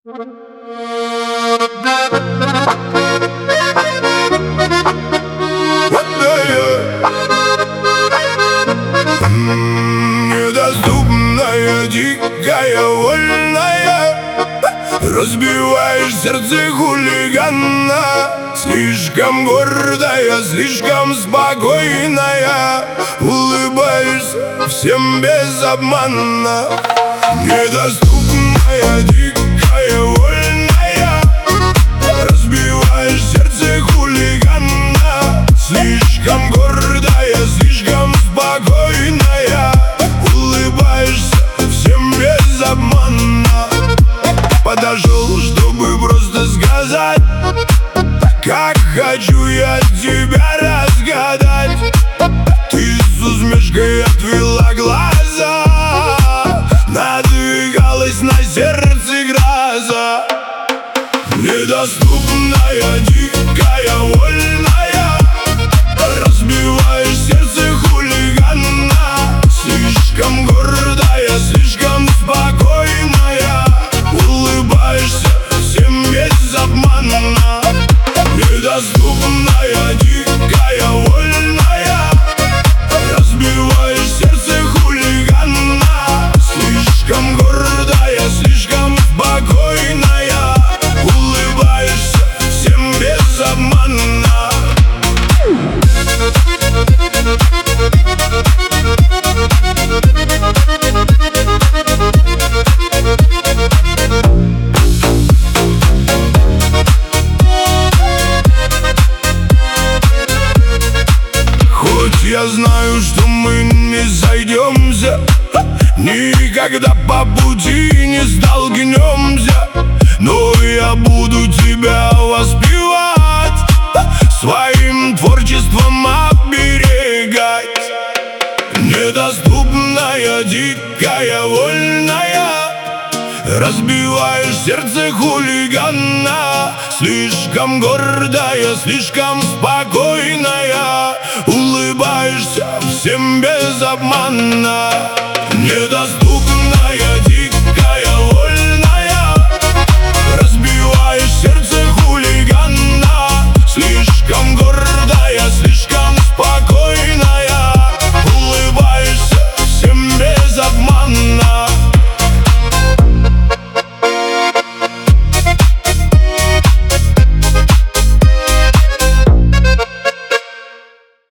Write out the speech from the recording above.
Недоступная, дикая, вольная, разбиваешь сердце хулигана. Слишком гордая, слишком спокойная, улыбаешься всем без обмана. Недоступная, дикая, вольная, разбиваешь сердце хулигана. Слишком гордая, слишком спокойная, улыбаешься всем без обмана. Подошел, чтобы просто сказать, как хочу я тебя разгадать. Ты с усмешкой отвела глаза, надвигалась на сердце гроза. Недоступная, дикая, вольная, разбиваешь сердце хулигана. Слишком гордая, слишком спокойная, улыбаешься всем без обмана. Недоступная, дикая, вольная, разбиваешь сердце хулигана. Слишком гордая, слишком спокойная, улыбаешься всем без обмана. Я знаю, что мы не сойдемся, никогда по пути не столкнемся, но я буду тебя воспевать, своим творчеством оберегать. Недоступная, дикая, вольная, разбиваешь сердце хулигана. Слишком гордая, слишком спокойная, улыбаешься всем без обмана. Недоступная,